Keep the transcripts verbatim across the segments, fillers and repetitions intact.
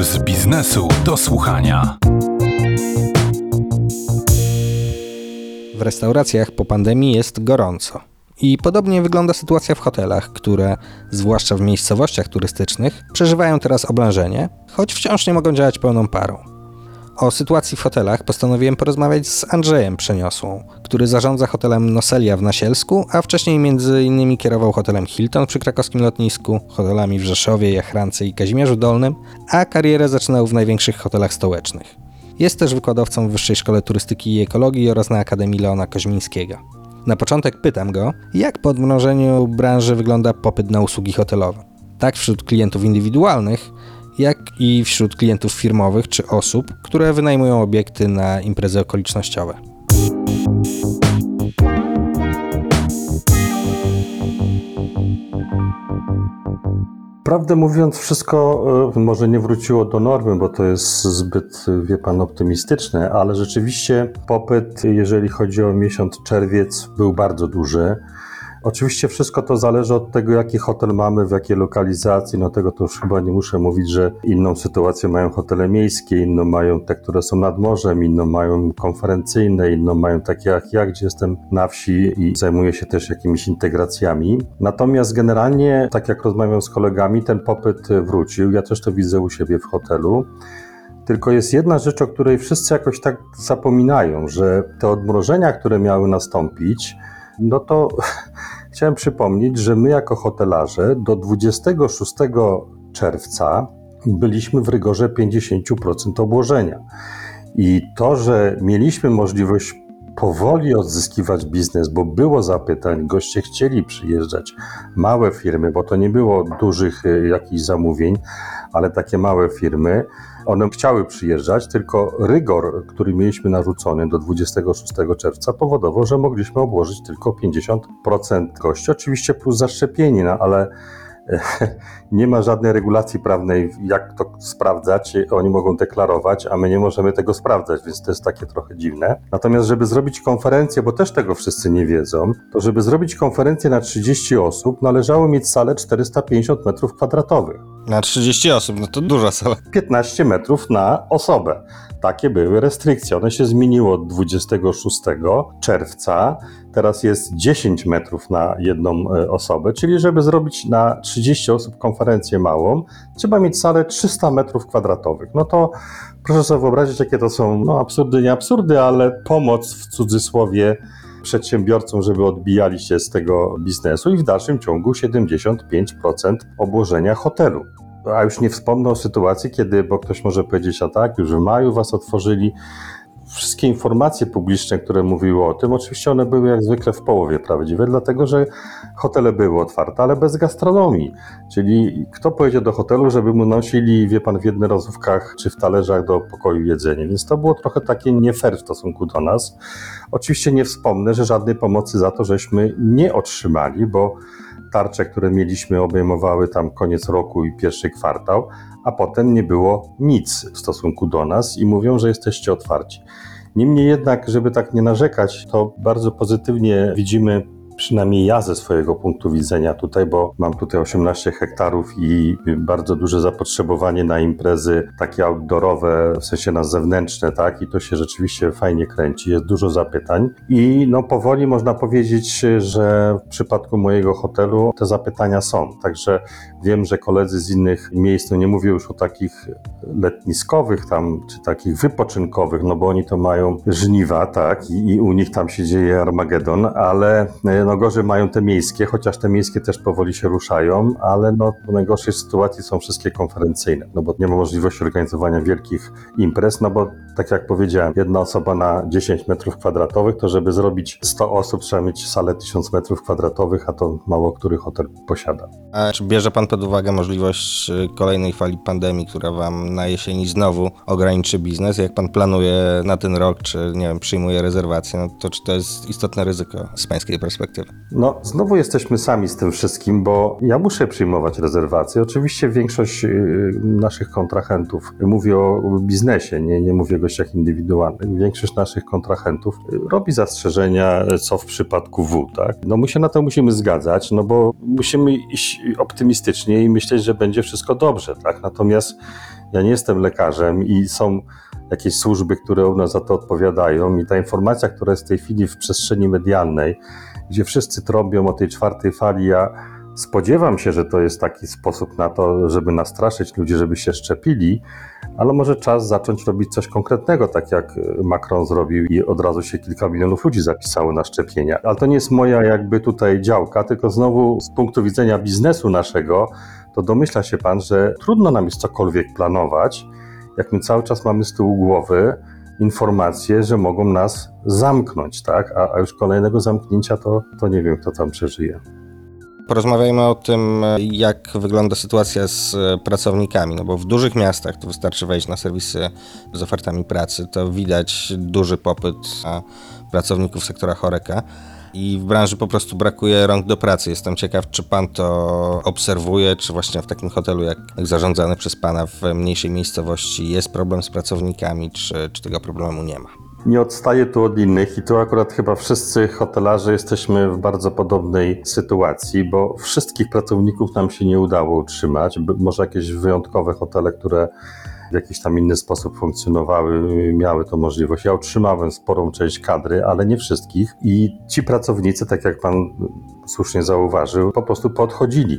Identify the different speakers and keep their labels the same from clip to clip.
Speaker 1: Z biznesu do słuchania.
Speaker 2: W restauracjach po pandemii jest gorąco. I podobnie wygląda sytuacja w hotelach, które, zwłaszcza w miejscowościach turystycznych, przeżywają teraz oblężenie, choć wciąż nie mogą działać pełną parą. O sytuacji w hotelach postanowiłem porozmawiać z Andrzejem Przeniosłą, który zarządza hotelem Nocelia w Nasielsku, a wcześniej między innymi kierował hotelem Hilton przy krakowskim lotnisku, hotelami w Rzeszowie, Jachrance i Kazimierzu Dolnym, a karierę zaczynał w największych hotelach stołecznych. Jest też wykładowcą w Wyższej Szkole Turystyki i Ekologii oraz na Akademii Leona Koźmińskiego. Na początek pytam go, jak po odmrożeniu branży wygląda popyt na usługi hotelowe. Tak wśród klientów indywidualnych, jak i wśród klientów firmowych czy osób, które wynajmują obiekty na imprezy okolicznościowe.
Speaker 3: Prawdę mówiąc, wszystko może nie wróciło do normy, bo to jest zbyt, wie pan, optymistyczne, ale rzeczywiście popyt, jeżeli chodzi o miesiąc czerwiec, był bardzo duży. Oczywiście wszystko to zależy od tego, jaki hotel mamy, w jakiej lokalizacji. No tego to już chyba nie muszę mówić, że inną sytuację mają hotele miejskie, inną mają te, które są nad morzem, inną mają konferencyjne, inną mają takie jak ja, gdzie jestem na wsi i zajmuję się też jakimiś integracjami. Natomiast generalnie, tak jak rozmawiam z kolegami, ten popyt wrócił. Ja też to widzę u siebie w hotelu. Tylko jest jedna rzecz, o której wszyscy jakoś tak zapominają, że te odmrożenia, które miały nastąpić, no to chciałem przypomnieć, że my jako hotelarze do dwudziestego szóstego czerwca byliśmy w rygorze pięćdziesiąt procent obłożenia. I to, że mieliśmy możliwość powoli odzyskiwać biznes, bo było zapytań, goście chcieli przyjeżdżać, małe firmy, bo to nie było dużych jakichś zamówień, ale takie małe firmy, one chciały przyjeżdżać, tylko rygor, który mieliśmy narzucony do dwudziestego szóstego czerwca powodował, że mogliśmy obłożyć tylko pięćdziesiąt procent gości, oczywiście plus zaszczepieni, no ale nie ma żadnej regulacji prawnej, jak to sprawdzać, oni mogą deklarować, a my nie możemy tego sprawdzać, więc to jest takie trochę dziwne. Natomiast żeby zrobić konferencję, bo też tego wszyscy nie wiedzą, to żeby zrobić konferencję na trzydzieści osób, należało mieć salę czterysta pięćdziesiąt metrów kwadratowych.
Speaker 2: Na trzydzieści osób, no to duża sala.
Speaker 3: piętnaście metrów na osobę. Takie były restrykcje. One się zmieniły od dwudziestego szóstego czerwca. Teraz jest dziesięć metrów na jedną osobę, czyli żeby zrobić na trzydzieści osób konferencję małą, trzeba mieć salę trzysta metrów kwadratowych. No to proszę sobie wyobrazić, jakie to są, no absurdy, nie absurdy, ale pomoc w cudzysłowie przedsiębiorcom, żeby odbijali się z tego biznesu i w dalszym ciągu siedemdziesiąt pięć procent obłożenia hotelu. A już nie wspomnę o sytuacji, kiedy, bo ktoś może powiedzieć, a tak, już w maju was otworzyli. Wszystkie informacje publiczne, które mówiły o tym, oczywiście one były jak zwykle w połowie prawdziwe, dlatego że hotele były otwarte, ale bez gastronomii. Czyli kto pojedzie do hotelu, żeby mu nosili, wie pan, w jednorazówkach czy w talerzach do pokoju jedzenie. Więc to było trochę takie nie fair w stosunku do nas. Oczywiście nie wspomnę, że żadnej pomocy za to żeśmy nie otrzymali, bo tarcze, które mieliśmy, obejmowały tam koniec roku i pierwszy kwartał, a potem nie było nic w stosunku do nas i mówią, że jesteście otwarci. Niemniej jednak, żeby tak nie narzekać, to bardzo pozytywnie widzimy, przynajmniej ja ze swojego punktu widzenia tutaj, bo mam tutaj osiemnaście hektarów i bardzo duże zapotrzebowanie na imprezy takie outdoorowe, w sensie na zewnętrzne, tak? I to się rzeczywiście fajnie kręci, jest dużo zapytań. I no powoli można powiedzieć, że w przypadku mojego hotelu te zapytania są. Także wiem, że koledzy z innych miejsc, no nie mówię już o takich letniskowych tam, czy takich wypoczynkowych, no bo oni to mają żniwa, tak? I, i u nich tam się dzieje Armagedon, ale no gorzej mają te miejskie, chociaż te miejskie też powoli się ruszają, ale no w najgorszej sytuacji są wszystkie konferencyjne, no bo nie ma możliwości organizowania wielkich imprez, no bo tak jak powiedziałem, jedna osoba na dziesięć metrów kwadratowych, to żeby zrobić sto osób trzeba mieć salę tysiąc metrów kwadratowych, a to mało który hotel posiada.
Speaker 2: A czy bierze pan pod uwagę możliwość kolejnej fali pandemii, która wam na jesieni znowu ograniczy biznes? Jak pan planuje na ten rok, czy nie wiem, przyjmuje rezerwacje, no to czy to jest istotne ryzyko z pańskiej perspektywy? perspektywy?
Speaker 3: No, znowu jesteśmy sami z tym wszystkim, bo ja muszę przyjmować rezerwacje. Oczywiście większość naszych kontrahentów, mówię o biznesie, nie, nie mówię o gościach indywidualnych, większość naszych kontrahentów robi zastrzeżenia, co w przypadku W, tak? No my się na to musimy zgadzać, no bo musimy iść optymistycznie i myśleć, że będzie wszystko dobrze, tak? Natomiast ja nie jestem lekarzem i są jakieś służby, które u nas za to odpowiadają i ta informacja, która jest w tej chwili w przestrzeni medialnej, gdzie wszyscy trąbią o tej czwartej fali, ja spodziewam się, że to jest taki sposób na to, żeby nastraszyć ludzi, żeby się szczepili, ale może czas zacząć robić coś konkretnego, tak jak Macron zrobił i od razu się kilka milionów ludzi zapisało na szczepienia. Ale to nie jest moja jakby tutaj działka, tylko znowu z punktu widzenia biznesu naszego, to domyśla się pan, że trudno nam jest cokolwiek planować, jak my cały czas mamy z tyłu głowy informacje, że mogą nas zamknąć, tak? A, a już kolejnego zamknięcia to, to nie wiem, kto tam przeżyje.
Speaker 2: Porozmawiajmy o tym, jak wygląda sytuacja z pracownikami, no bo w dużych miastach, to wystarczy wejść na serwisy z ofertami pracy, to widać duży popyt na pracowników sektora Horeca i w branży po prostu brakuje rąk do pracy. Jestem ciekaw, czy pan to obserwuje, czy właśnie w takim hotelu jak, jak zarządzany przez pana w mniejszej miejscowości jest problem z pracownikami, czy, czy tego problemu nie ma?
Speaker 3: Nie odstaję tu od innych i tu akurat chyba wszyscy hotelarze jesteśmy w bardzo podobnej sytuacji, bo wszystkich pracowników nam się nie udało utrzymać. Może jakieś wyjątkowe hotele, które w jakiś tam inny sposób funkcjonowały, miały to możliwość. Ja utrzymałem sporą część kadry, ale nie wszystkich i ci pracownicy, tak jak pan słusznie zauważył, po prostu podchodzili,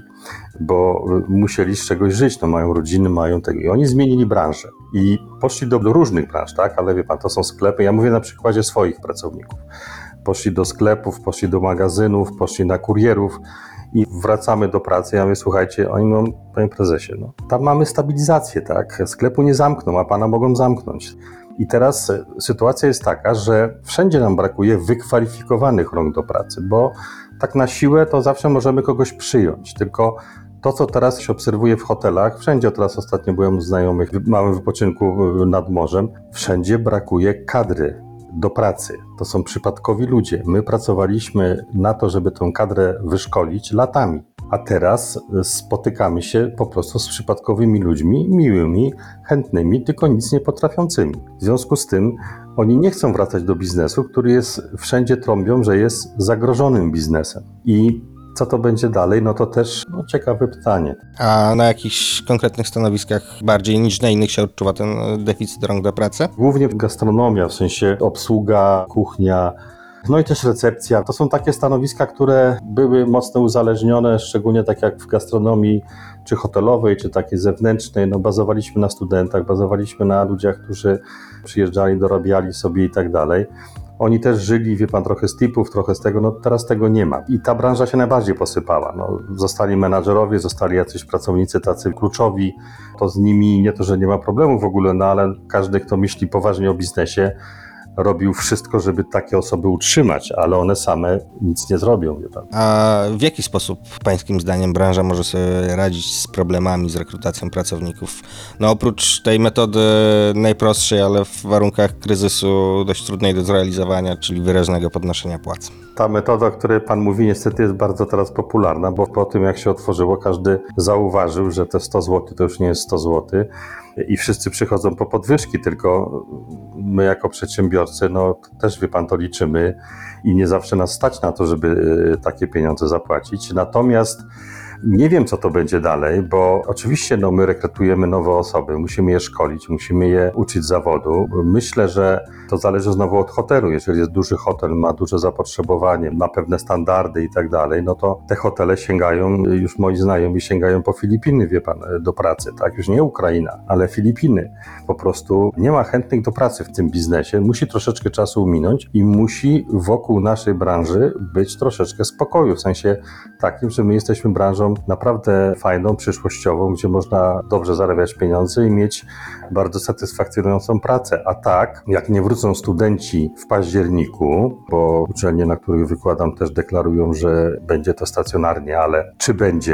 Speaker 3: bo musieli z czegoś żyć, no mają rodziny, mają tego i oni zmienili branżę i poszli do, do różnych branż, tak, ale wie pan, to są sklepy, ja mówię na przykładzie swoich pracowników. Poszli do sklepów, poszli do magazynów, poszli na kurierów i wracamy do pracy. Ja mówię, słuchajcie, oni mówią, panie prezesie, no tam mamy stabilizację, tak, sklepu nie zamkną, a pana mogą zamknąć. I teraz sytuacja jest taka, że wszędzie nam brakuje wykwalifikowanych rąk do pracy, bo tak na siłę to zawsze możemy kogoś przyjąć, tylko to, co teraz się obserwuje w hotelach, wszędzie, teraz ostatnio byłem u znajomych w małym wypoczynku nad morzem, wszędzie brakuje kadry do pracy. To są przypadkowi ludzie. My pracowaliśmy na to, żeby tę kadrę wyszkolić latami, a teraz spotykamy się po prostu z przypadkowymi ludźmi, miłymi, chętnymi, tylko nic nie potrafiącymi. W związku z tym oni nie chcą wracać do biznesu, który jest, wszędzie trąbią, że jest zagrożonym biznesem. I co to będzie dalej, no to też no, ciekawe pytanie.
Speaker 2: A na jakichś konkretnych stanowiskach bardziej niż na innych się odczuwa ten deficyt rąk do pracy?
Speaker 3: Głównie gastronomia, w sensie obsługa, kuchnia, no i też recepcja. To są takie stanowiska, które były mocno uzależnione, szczególnie tak jak w gastronomii czy hotelowej, czy takiej zewnętrznej. No bazowaliśmy na studentach, bazowaliśmy na ludziach, którzy przyjeżdżali, dorabiali sobie i tak dalej. Oni też żyli, wie pan, trochę z tipów, trochę z tego, no teraz tego nie ma. I ta branża się najbardziej posypała. No, zostali menadżerowie, zostali jacyś pracownicy tacy kluczowi, to z nimi nie to, że nie ma problemu w ogóle, no ale każdy, kto myśli poważnie o biznesie, robił wszystko, żeby takie osoby utrzymać, ale one same nic nie zrobią, wie pan.
Speaker 2: A w jaki sposób pańskim zdaniem branża może sobie radzić z problemami z rekrutacją pracowników? No oprócz tej metody najprostszej, ale w warunkach kryzysu dość trudnej do zrealizowania, czyli wyraźnego podnoszenia płac.
Speaker 3: Ta metoda, o której pan mówi, niestety jest bardzo teraz popularna, bo po tym jak się otworzyło, każdy zauważył, że te sto złotych to już nie jest sto złotych i wszyscy przychodzą po podwyżki, tylko my jako przedsiębiorcy, no też wie pan, to liczymy i nie zawsze nas stać na to, żeby takie pieniądze zapłacić. Natomiast nie wiem, co to będzie dalej, bo oczywiście no, my rekrutujemy nowe osoby, musimy je szkolić, musimy je uczyć zawodu. Myślę, że to zależy znowu od hotelu. Jeżeli jest duży hotel, ma duże zapotrzebowanie, ma pewne standardy i tak dalej, no to te hotele sięgają, już moi znajomi sięgają po Filipiny, wie pan, do pracy, tak? Już nie Ukraina, ale Filipiny. Po prostu nie ma chętnych do pracy w tym biznesie. Musi troszeczkę czasu minąć i musi wokół naszej branży być troszeczkę spokoju, w sensie takim, że my jesteśmy branżą naprawdę fajną, przyszłościową, gdzie można dobrze zarabiać pieniądze i mieć bardzo satysfakcjonującą pracę. A tak, jak nie wrócą studenci w październiku, bo uczelnie, na których wykładam, też deklarują, że będzie to stacjonarnie, ale czy będzie,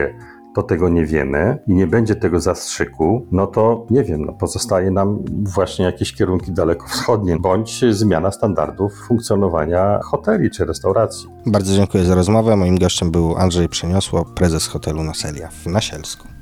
Speaker 3: to tego nie wiemy i nie będzie tego zastrzyku, no to nie wiem, no pozostaje nam właśnie jakieś kierunki dalekowschodnie, bądź zmiana standardów funkcjonowania hoteli czy restauracji.
Speaker 2: Bardzo dziękuję za rozmowę. Moim gościem był Andrzej Przeniosło, prezes hotelu Nocelia w Nasielsku.